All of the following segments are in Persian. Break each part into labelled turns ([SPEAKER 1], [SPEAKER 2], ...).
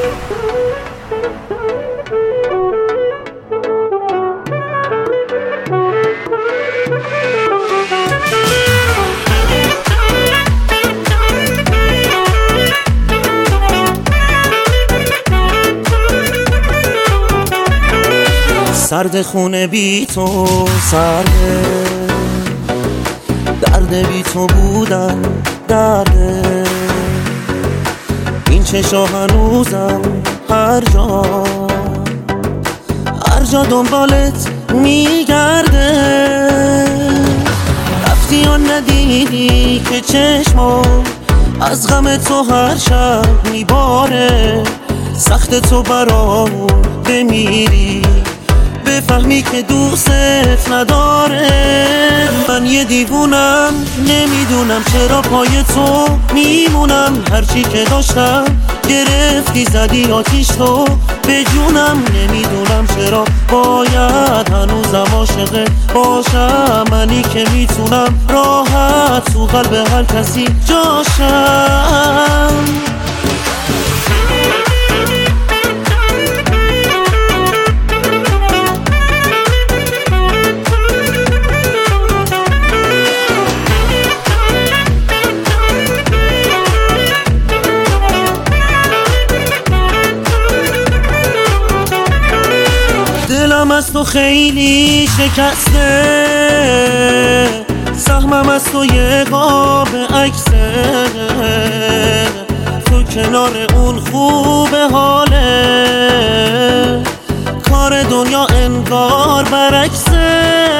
[SPEAKER 1] سرد خونه بی تو سرده، درد بی تو بودن درده، این چشا هنوزم هر جا دنبالت میگرده. رفتی و ندیدی که چشمم از غم تو هر شب میباره. سخت تو برامون بمیری، بفهمی که دوستت نداره. من یه دیوونم، نمیدونم چرا پای تو میمونم. هرچی که داشتم گرفتی زدی آتیش تو به جونم. نمیدونم چرا باید هنوزم عاشقت باشم. منی که میتونم راحت تو قلب هر کسی جاشم. دلم از تو خیلی شکسته، سهمم از تو یه قاب عکسه. تو کنار اون خوبه حاله، کار دنیا انگار برعکسه.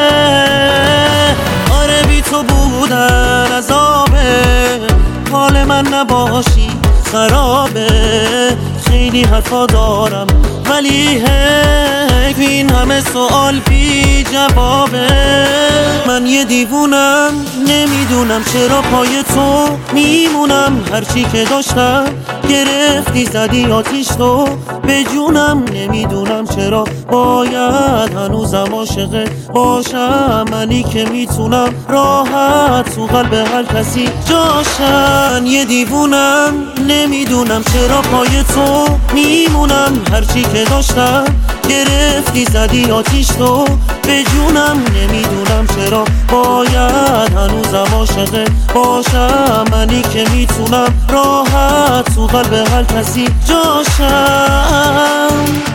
[SPEAKER 1] آره بی تو بودن عذابه، حال من نباشی خرابه. خیلی حرفا دارم ولی این همه سوال بی جوابه. من یه دیوونم، نمیدونم چرا پای تو میمونم. هرچی که داشتم گرفتی زدی آتیش تو به جونم. نمیدونم چرا باید هنوزم عاشقت باشم. منی که میتونم راحت تو قلب هر کسی جاشم. من یه دیوونم، نمیدونم چرا پای تو میمونم. هرچی که داشتم گرفتی زدی آتیش تو به جونم. نمیدونم چرا باید هنوزم عاشقت باشم. منی که میتونم راحت تو قلب هر کسی جاشم.